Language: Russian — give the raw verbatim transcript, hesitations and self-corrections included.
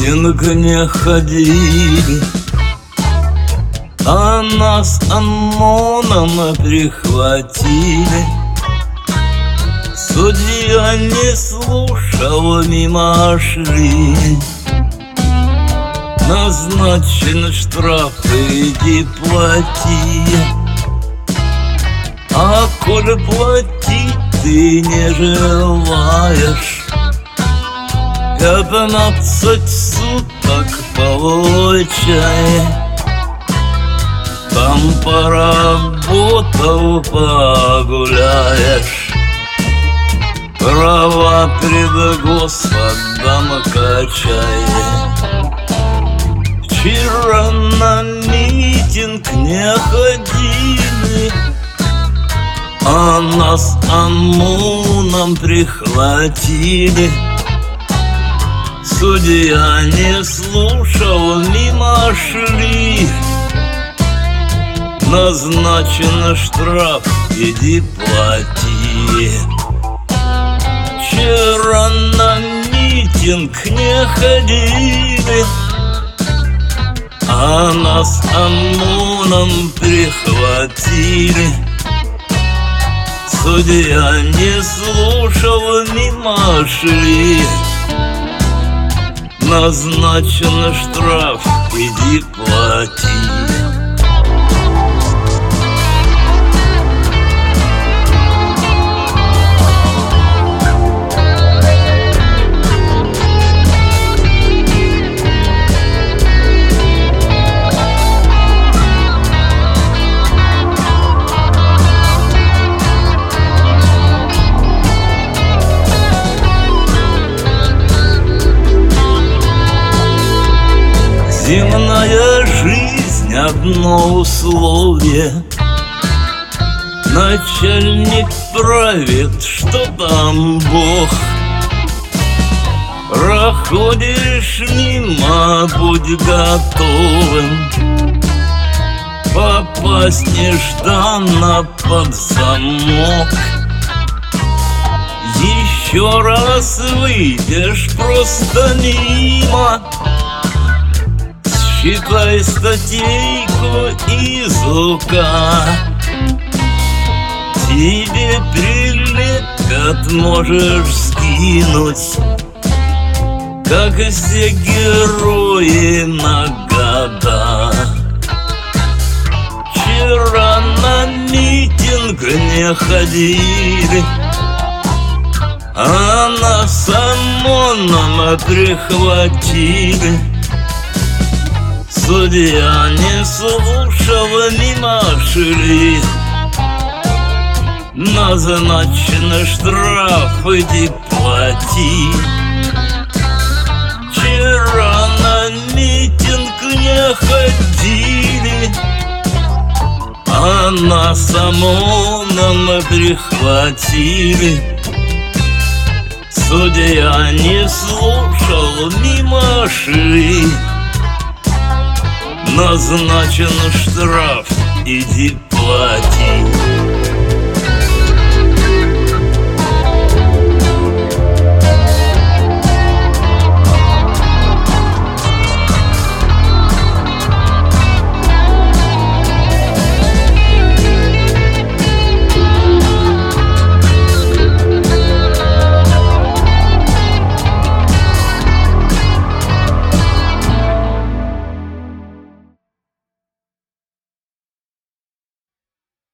митинг не ходили, а нас ОМОНом прихватили. Судья не слушал, мимо шли. Назначен штраф, иди плати. А коль платить ты не желаешь, пятнадцать суток получай. Там поработал, погуляешь, права пред Господом качай. Вчера на митинг не ходили, а нас ОМОНом прихватили. Судья не слушал, мимо шли. Назначен штраф, иди плати. Вчера на митинг не ходили, а нас ОМОНом прихватили. Судья не слушал, мимо шли. Назначен штраф, иди плати. Земная жизнь — одно условие. Начальник правит, что там Бог. Проходишь мимо, будь готовым попасть нежданно под замок. Еще раз выйдешь просто мимо, считай статейку из УК. Тебе прилепят, можешь скинуть, как все герои на года. Вчера на митинг не ходили, а нас ОМОНом прихватили. Судья не слушал, мимо шли. Назначен штраф, иди плати. Вчера на митинг не ходили, а нас ОМОНом прихватили. Судья не слушал, мимо шли. Назначен штраф, иди плати.